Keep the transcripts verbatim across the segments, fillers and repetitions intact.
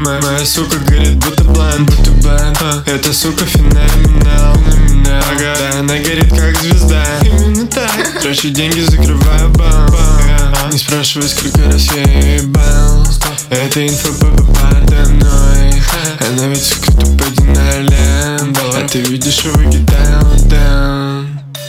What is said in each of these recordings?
моя, моя сука горит будто блан, будто блан. Эта сука феноменал, феноменал. Ага, да, она горит как звезда. Именно так. Трачу деньги, закрываю банк. Не спрашивай, сколько раз я ебал. Это инфа подо мной. Она ведь сука тупо динолен. А ты видишь его down.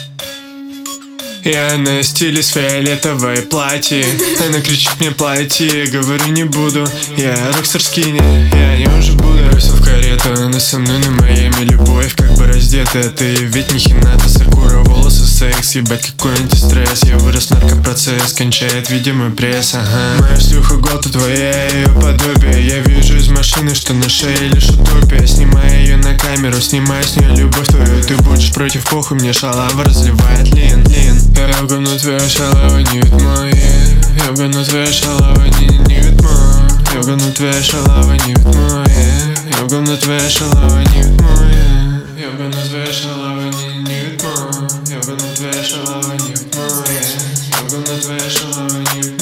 Я на стиле с фиолетовой платье. Она кричит мне платье, говорю не буду. Я рокстар скини, я не уже буду. Бросил в карету, она со мной на Майами. Любовь как бы раздетая, ты ведь не хината. Сакура, волосы, секс, ебать какой антистресс. Я вырос наркопроцесс, кончает видимый пресс, ага. Моя шлюха год, твоя ее подобие. Я вижу из машины, что на шее лишь утопия. Снимаю ее на камеру, снимаю с нее любовь твою. Ты будешь против, похуй, мне шалава разливает лин, лин. Я в говно твоя шалава не вид моя. Я в говно твоя шалава не, не вид моя. Я в говно твоя шалава не вид моя. Я в говно твоя шалава не вид моя. Я в говно твоя шалава не, не вид моя. Я в говно твоя шалава не вид моя. Я в говно твоя шалава не вид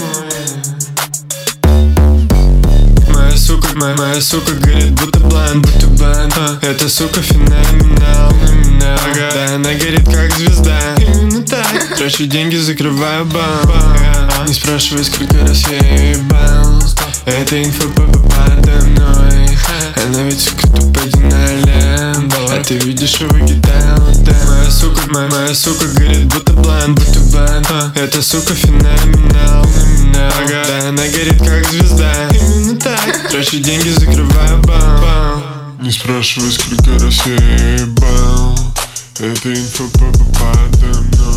моя. Моя сука, моя, моя сука горит будто блан, будто блан. Эта сука феноменал, феноменал. Ага, да, она горит как звезда. Именно так. Трачу деньги, закрываю банк. Не спрашивай, сколько раз я ебал. Это инфа подо мной. Она ведь сука тупо динолен. А ты видишь его down. Моя сука, моя, моя сука горит будто блан, будто блан. Эта сука феноменал, феноменал. Ага, да, она горит как звезда. Именно так. Трачу деньги, закрываю банк. Не спрашивай, сколько раз я ебал. Это инфа подо мной.